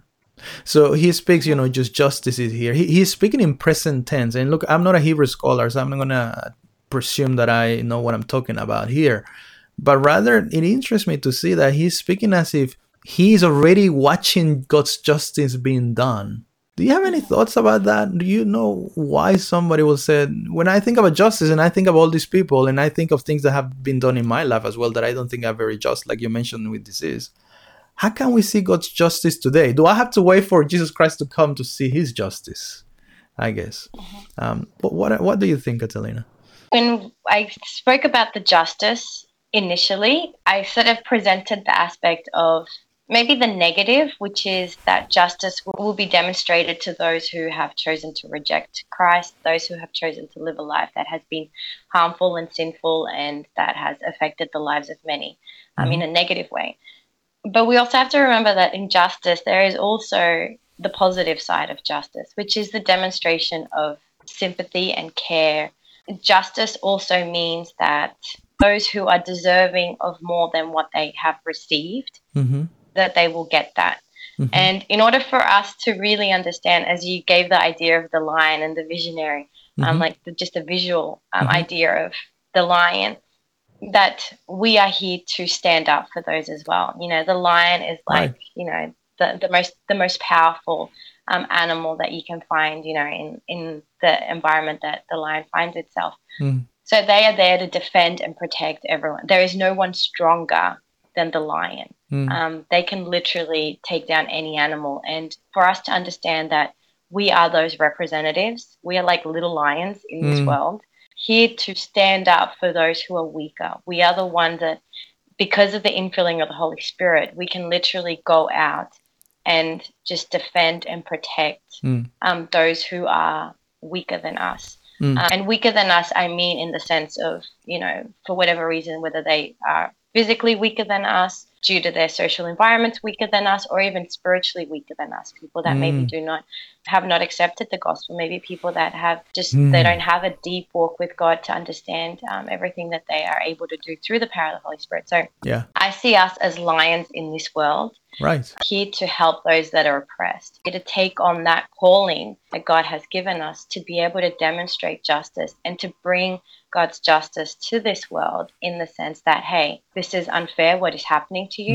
So he speaks, you know, just justice is here. He, he's speaking in present tense. And look, I'm not a Hebrew scholar, so I'm not going to presume that I know what I'm talking about here. But rather, it interests me to see that he's speaking as if he's already watching God's justice being done. Do you have any thoughts about that? Do you know why somebody will say, when I think about justice and I think of all these people and I think of things that have been done in my life as well that I don't think are very just, like you mentioned with disease, how can we see God's justice today? Do I have to wait for Jesus Christ to come to see his justice? I guess. Um, but what what do you think, Catalina? When I spoke about the justice initially, I sort of presented the aspect of maybe the negative, which is that justice will be demonstrated to those who have chosen to reject Christ, those who have chosen to live a life that has been harmful and sinful and that has affected the lives of many um, mm-hmm. in a negative way. But we also have to remember that in justice, there is also the positive side of justice, which is the demonstration of sympathy and care. Justice also means that those who are deserving of more than what they have received, mm-hmm. that they will get that. Mm-hmm. And in order for us to really understand, as you gave the idea of the lion and the visionary, mm-hmm. um, like the, just a visual um, mm-hmm. idea of the lion, that we are here to stand up for those as well. You know, the lion is like, right. you know, the, the most the most powerful um, animal that you can find, you know, in, in the environment that the lion finds itself. Mm. So they are there to defend and protect everyone. There is no one stronger than the lion. Mm. Um, they can literally take down any animal. And for us to understand that we are those representatives, we are like little lions in mm. this world, here to stand up for those who are weaker. We are the ones that, because of the infilling of the Holy Spirit, we can literally go out and just defend and protect mm. um, those who are weaker than us. Mm. Um, and weaker than us, I mean in the sense of, you know, for whatever reason, whether they are physically weaker than us, due to their social environments weaker than us, or even spiritually weaker than us, people that mm. maybe do not have not accepted the gospel, maybe people that have just mm. they don't have a deep walk with God to understand um, everything that they are able to do through the power of the Holy Spirit. So yeah, I see us as lions in this world, right, here to help those that are oppressed, here to take on that calling that God has given us to be able to demonstrate justice and to bring God's justice to this world, in the sense that, hey, this is unfair what is happening to you, mm.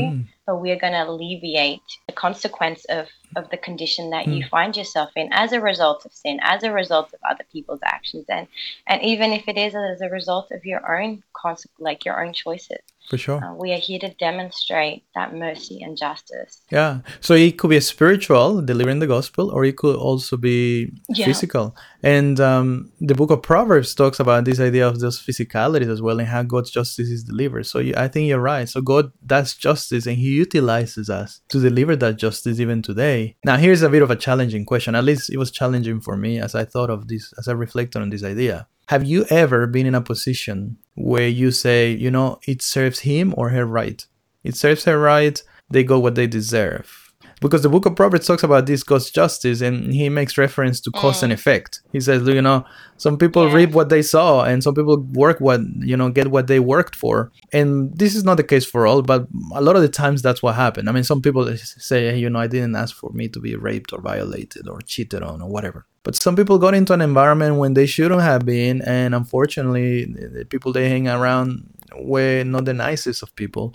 but we're going to alleviate the consequence of, of the condition that mm. you find yourself in as a result of sin, as a result of other people's actions, and and even if it is as a result of your own conse- like your own choices. For sure. Uh, we are here to demonstrate that mercy and justice. Yeah. So it could be a spiritual, delivering the gospel, or it could also be yeah. physical. And um, the book of Proverbs talks about this idea of those physicalities as well and how God's justice is delivered. So you, I think you're right. So God does justice and he utilizes us to deliver that justice even today. Now, here's a bit of a challenging question. At least it was challenging for me as I thought of this, as I reflected on this idea. Have you ever been in a position where you say, you know, it serves him or her right? It serves her right, they got what they deserve. Because the book of Proverbs talks about this God's justice and he makes reference to cause mm. and effect. He says, you know, some people yeah. reap what they sow and some people work what, you know, get what they worked for. And this is not the case for all, but a lot of the times that's what happened. I mean, some people say, hey, you know, I didn't ask for me to be raped or violated or cheated on or whatever. But some people got into an environment when they shouldn't have been. And unfortunately, the people they hang around were not the nicest of people.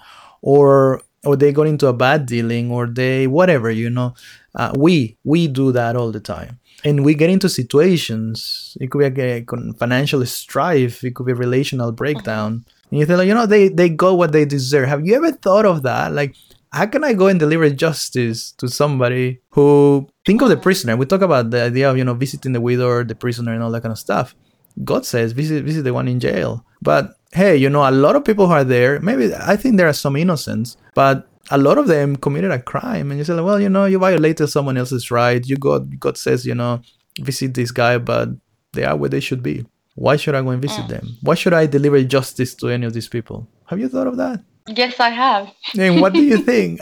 Or or they got into a bad dealing or they, whatever, you know. Uh, we, we do that all the time. And we get into situations. It could be a, a financial strife. It could be a relational breakdown. And you think, like, you know, they, they got what they deserve. Have you ever thought of that? Like, how can I go and deliver justice to somebody who, think of the prisoner. We talk about the idea of, you know, visiting the widow or the prisoner and all that kind of stuff. God says, visit, visit the one in jail. But hey, you know, a lot of people who are there, maybe I think there are some innocents, but a lot of them committed a crime. And you say, like, well, you know, you violated someone else's right. You God, God says, you know, visit this guy, but they are where they should be. Why should I go and visit them? Why should I deliver justice to any of these people? Have you thought of that? Yes, I have. And what do you think?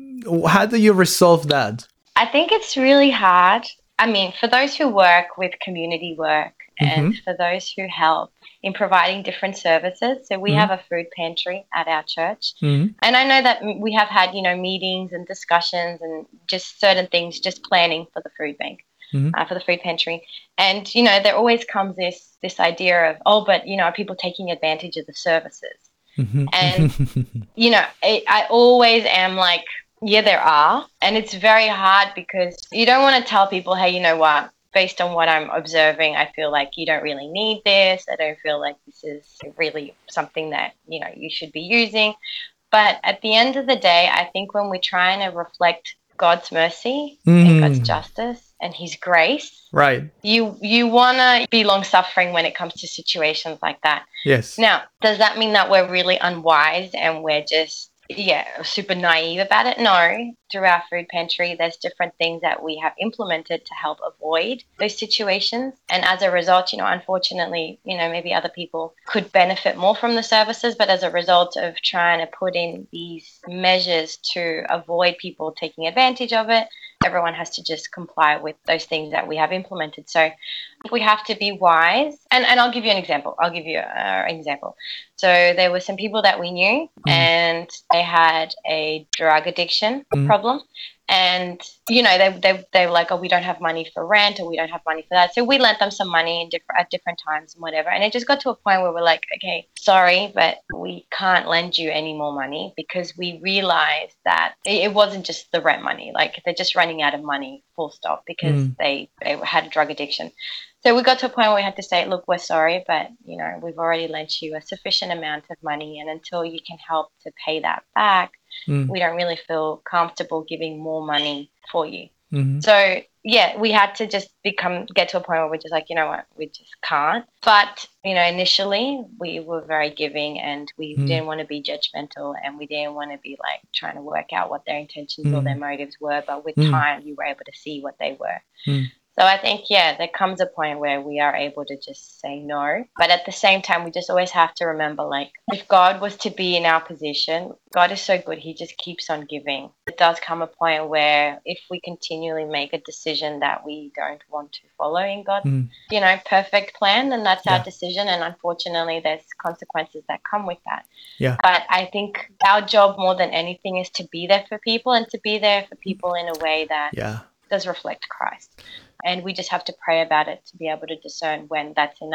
How do you resolve that? I think it's really hard. I mean, for those who work with community work and mm-hmm. for those who help in providing different services. So we mm-hmm. have a food pantry at our church. Mm-hmm. And I know that we have had, you know, meetings and discussions and just certain things, just planning for the food bank, mm-hmm. uh, for the food pantry. And, you know, there always comes this this idea of, oh, but, you know, are people taking advantage of the services? Mm-hmm. And, you know, it, I always am like, yeah, there are. And it's very hard because you don't want to tell people, hey, you know what, based on what I'm observing, I feel like you don't really need this. I don't feel like this is really something that, you know, you should be using. But at the end of the day, I think when we're trying to reflect God's mercy mm. and God's justice and his grace, right, you you want to be long-suffering when it comes to situations like that. Yes. Now, does that mean that we're really unwise and we're just yeah, super naive about it? No. Through our food pantry, there's different things that we have implemented to help avoid those situations. And as a result, you know, unfortunately, you know, maybe other people could benefit more from the services, but as a result of trying to put in these measures to avoid people taking advantage of it, everyone has to just comply with those things that we have implemented. So we have to be wise. And, and I'll give you an example. I'll give you an example. So there were some people that we knew mm. and they had a drug addiction mm. problem. And, you know, they, they, they were like, oh, we don't have money for rent or we don't have money for that. So we lent them some money in different, at different times and whatever. And it just got to a point where we're like, okay, sorry, but we can't lend you any more money because we realized that it wasn't just the rent money. Like they're just running out of money, full stop, because mm. they, they had a drug addiction. So we got to a point where we had to say, look, we're sorry, but, you know, we've already lent you a sufficient amount of money. And until you can help to pay that back, mm. we don't really feel comfortable giving more money for you. Mm-hmm. So, yeah, we had to just become get to a point where we're just like, you know what, we just can't. But, you know, initially we were very giving and we mm. didn't want to be judgmental and we didn't want to be like trying to work out what their intentions mm. or their motives were. But with mm. time, you were able to see what they were. Mm. So I think, yeah, there comes a point where we are able to just say no. But at the same time, we just always have to remember, like, if God was to be in our position, God is so good. He just keeps on giving. It does come a point where if we continually make a decision that we don't want to follow in God's, mm. you know, perfect plan, then that's yeah. our decision. And unfortunately, there's consequences that come with that. Yeah. But I think our job more than anything is to be there for people and to be there for people in a way that yeah. does reflect Christ. And we just have to pray about it to be able to discern when that's enough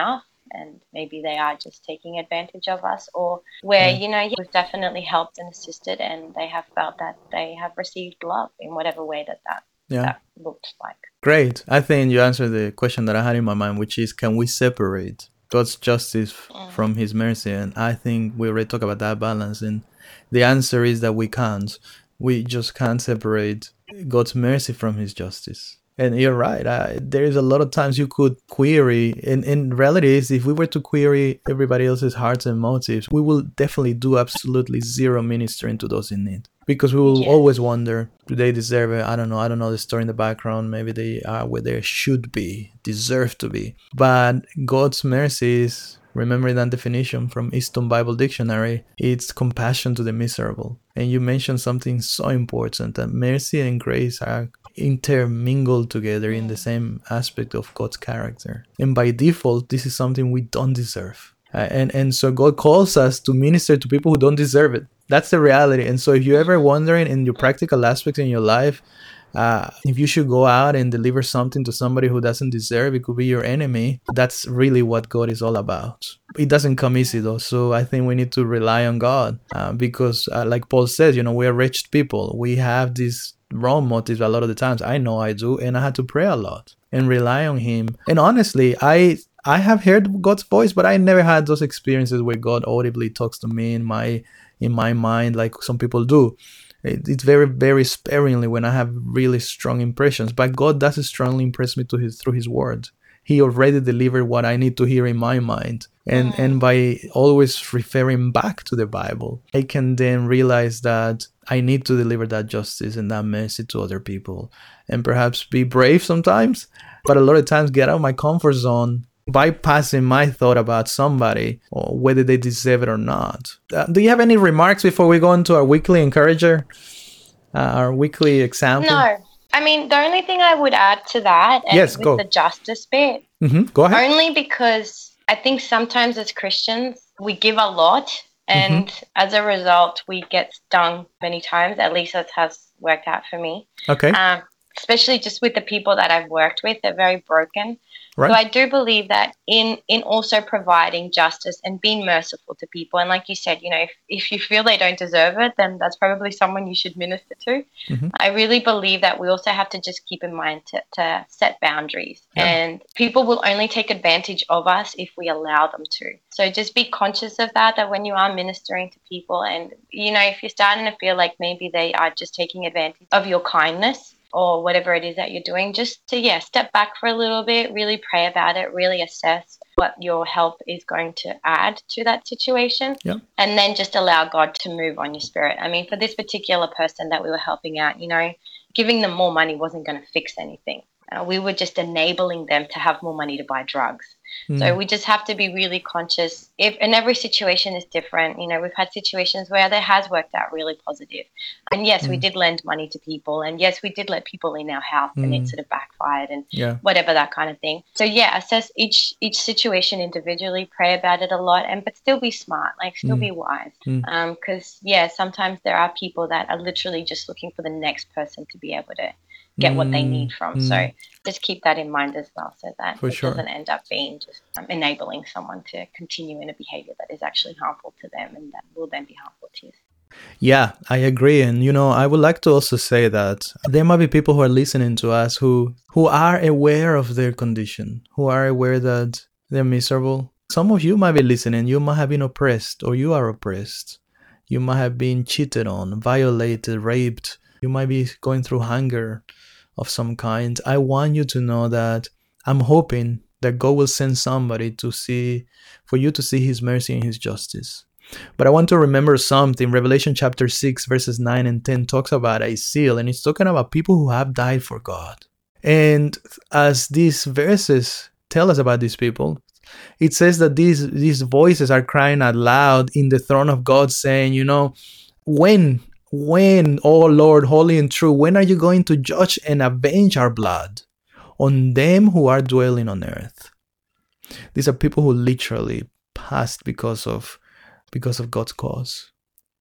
and maybe they are just taking advantage of us, or where, Yeah. you know, yeah, we've definitely helped and assisted and they have felt that they have received love in whatever way that that, Yeah. that looked like. Great. I think you answered the question that I had in my mind, which is, can we separate God's justice Mm. from his mercy? And I think we already talked about that balance. And the answer is that we can't. We just can't separate God's mercy from his justice. And you're right. I, there is a lot of times you could query. In, in reality, is if we were to query everybody else's hearts and motives, we will definitely do absolutely zero ministering to those in need. Because we will Yes. always wonder, do they deserve it? I don't know. I don't know the story in the background. Maybe they are where they should be, deserve to be. But God's mercy is, remember that definition from Easton Bible Dictionary, it's compassion to the miserable. And you mentioned something so important, that mercy and grace are intermingled together in the same aspect of God's character. And by default, this is something we don't deserve. Uh, and, and so God calls us to minister to people who don't deserve it. That's the reality. And so if you're ever wondering in your practical aspects in your life, uh, if you should go out and deliver something to somebody who doesn't deserve, it could be your enemy. That's really what God is all about. It doesn't come easy though. So I think we need to rely on God uh, because uh, like Paul says, you know, we're wretched people. We have these wrong motives a lot of the times. I know I do. And I had to pray a lot and rely on him. And honestly, I I have heard God's voice, but I never had those experiences where God audibly talks to me in my in my mind like some people do. It, it's very, very sparingly when I have really strong impressions. But God does strongly impress me to his through his word. He already delivered what I need to hear in my mind. And, and by always referring back to the Bible, I can then realize that I need to deliver that justice and that mercy to other people. And perhaps be brave sometimes, but a lot of times get out of my comfort zone, bypassing my thought about somebody or whether they deserve it or not. Uh, do you have any remarks before we go into our weekly encourager, uh, our weekly example? No. I mean, the only thing I would add to that, and Yes, with go. the justice bit, Mm-hmm. Go ahead. only because I think sometimes as Christians, we give a lot, and Mm-hmm. as a result, we get stung many times. At least that has worked out for me. Okay. Um, especially just with the people that I've worked with, they're very broken. Right. So I do believe that in in also providing justice and being merciful to people, and like you said, you know, if, if you feel they don't deserve it, then that's probably someone you should minister to. Mm-hmm. I really believe that we also have to just keep in mind to, to set boundaries. Yeah. And people will only take advantage of us if we allow them to. So just be conscious of that, that when you are ministering to people and, you know, if you're starting to feel like maybe they are just taking advantage of your kindness, or whatever it is that you're doing, just to, yeah, step back for a little bit, really pray about it, really assess what your help is going to add to that situation, Yeah. and then just allow God to move on your spirit. I mean, for this particular person that we were helping out, you know, giving them more money wasn't going to fix anything. Uh, we were just enabling them to have more money to buy drugs. Mm. So we just have to be really conscious. If and every situation is different. You know, we've had situations where that has worked out really positive. And yes, we Mm. did lend money to people. And yes, we did let people in our house and it Mm. sort of backfired and Yeah. whatever, that kind of thing. So yeah, assess each each situation individually, pray about it a lot, and but still be smart, like still Mm. be wise. Mm. Um, because yeah, sometimes there are people that are literally just looking for the next person to be able to get what they need from. Mm. So just keep that in mind as well, so that For it sure. doesn't end up being just um, enabling someone to continue in a behavior that is actually harmful to them and that will then be harmful to you. Yeah, I agree. And, you know, I would like to also say that there might be people who are listening to us who, who are aware of their condition, who are aware that they're miserable. Some of you might be listening. You might have been oppressed, or you are oppressed. You might have been cheated on, violated, raped. You might be going through hunger of some kind. I want you to know that I'm hoping that God will send somebody to see, for you to see his mercy and his justice. But I want to remember something. Revelation chapter six, verses nine and ten talks about a seal, and it's talking about people who have died for God. And as these verses tell us about these people, it says that these, these voices are crying out loud in the throne of God, saying, you know, when, when, oh Lord, holy and true, when are you going to judge and avenge our blood on them who are dwelling on earth? These are people who literally passed because of because of God's cause.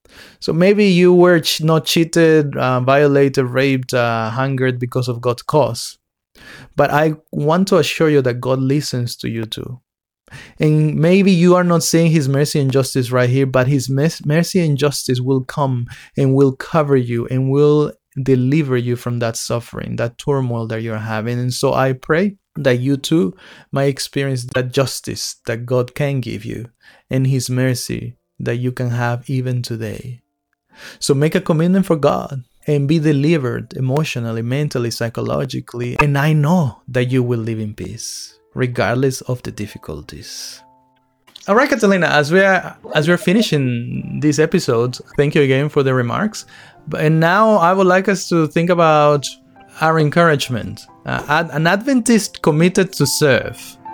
So maybe you were ch- not cheated, uh, violated, raped, uh, hungered because of God's cause. But I want to assure you that God listens to you too. And maybe you are not seeing his mercy and justice right here, but his mes- mercy and justice will come and will cover you and will deliver you from that suffering, that turmoil that you're having. And so I pray that you too might experience that justice that God can give you and his mercy that you can have even today. So make a commitment for God and be delivered emotionally, mentally, psychologically. And I know that you will live in peace, regardless of the difficulties. All right, Catalina, as we are as we're finishing this episode, thank you again for the remarks. And now I would like us to think about our encouragement. Uh, an Adventist committed to serve.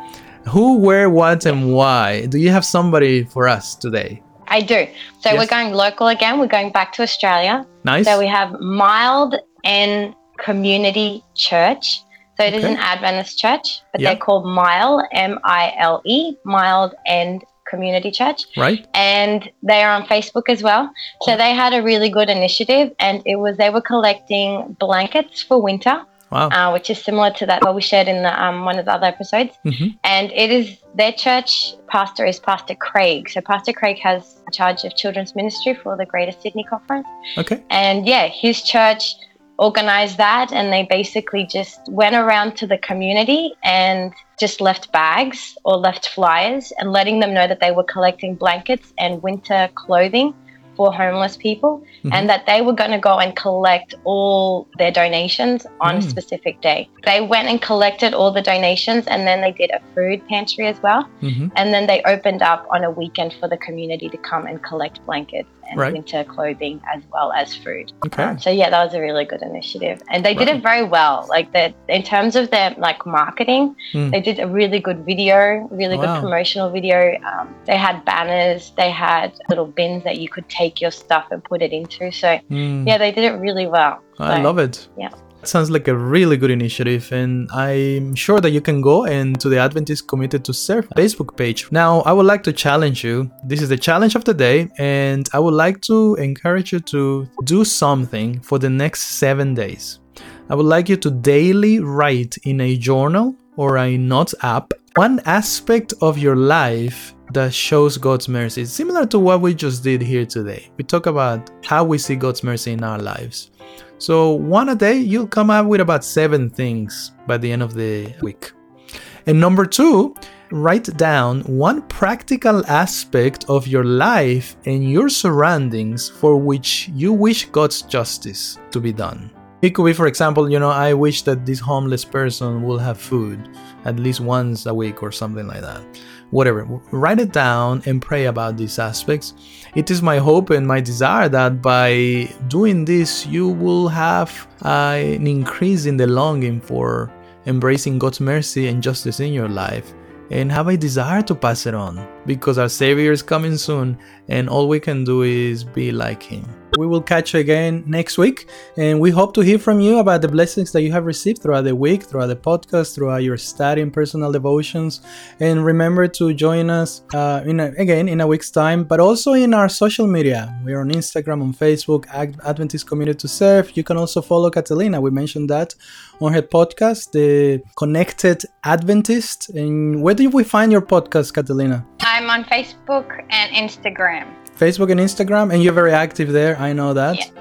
Who, where, what, and why? Do you have somebody for us today? I do. So yes. We're going local again. We're going back to Australia. Nice. So we have Mild End Community Church. So it okay. is an Adventist church, but yep. they're called Mile, M I L E, Mild End Community Church. Right. And they are on Facebook as well. So they had a really good initiative, and it was they were collecting blankets for winter. Wow. Uh, which is similar to that what we shared in the, um, one of the other episodes. Mm-hmm. And it is their church pastor is Pastor Craig. So Pastor Craig has charge of children's ministry for the Greater Sydney Conference. Okay. And yeah, his church organized that, and they basically just went around to the community and just left bags or left flyers and letting them know that they were collecting blankets and winter clothing for homeless people, mm-hmm. and that they were going to go and collect all their donations on mm. a specific day. They went and collected all the donations, and then they did a food pantry as well. Mm-hmm. And then they opened up on a weekend for the community to come and collect blankets and right. winter clothing as well as food. Okay. Um, so yeah, that was a really good initiative, and they did right. it very well. Like that, in terms of their like marketing, mm. they did a really good video, really wow. good promotional video. Um, they had banners, they had little bins that you could take your stuff and put it into. So mm. yeah, they did it really well. I so, love it. Yeah. Sounds like a really good initiative, and I'm sure that you can go and to the Adventist Committed to Serve Facebook page. Now, I would like to challenge you. This is the challenge of the day, and I would like to encourage you to do something for the next seven days. I would like you to daily write in a journal or a notes app one aspect of your life that shows God's mercy. It's similar to what we just did here today. We talk about how we see God's mercy in our lives. So one a day, you'll come up with about seven things by the end of the week. And number two, write down one practical aspect of your life and your surroundings for which you wish God's justice to be done. It could be, for example, you know, I wish that this homeless person will have food at least once a week or something like that. Whatever, write it down and pray about these aspects. It is my hope and my desire that by doing this, you will have uh, an increase in the longing for embracing God's mercy and justice in your life, and have a desire to pass it on, because our Savior is coming soon, and all we can do is be like Him. We will catch you again next week, and we hope to hear from you about the blessings that you have received throughout the week, throughout the podcast, throughout your study and personal devotions. And remember to join us uh, in a, again in a week's time, but also in our social media. We're on Instagram, on Facebook, Adventist Committed to Serve. You can also follow Catalina. We mentioned that on her podcast, The Connected Adventist. And where do we find your podcast, Catalina? I'm on Facebook and Instagram. Facebook and Instagram, and you're very active there. I know that. Yeah.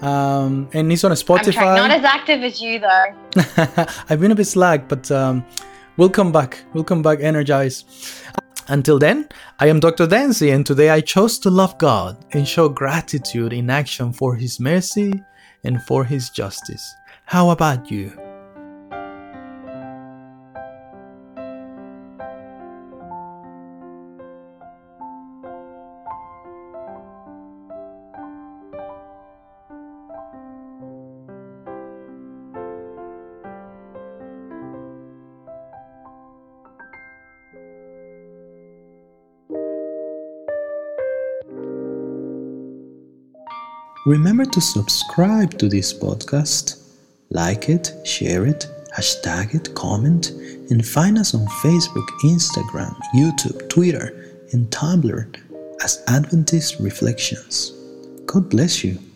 Um, and it's on Spotify. I'm trying, not as active as you though. I've been a bit slack, but um, we'll come back. We'll come back energized. Until then, I am Doctor Dancy, and today I chose to love God and show gratitude in action for His mercy and for His justice. How about you? Remember to subscribe to this podcast, like it, share it, hashtag it, comment, and find us on Facebook, Instagram, YouTube, Twitter, and Tumblr as Adventist Reflections. God bless you.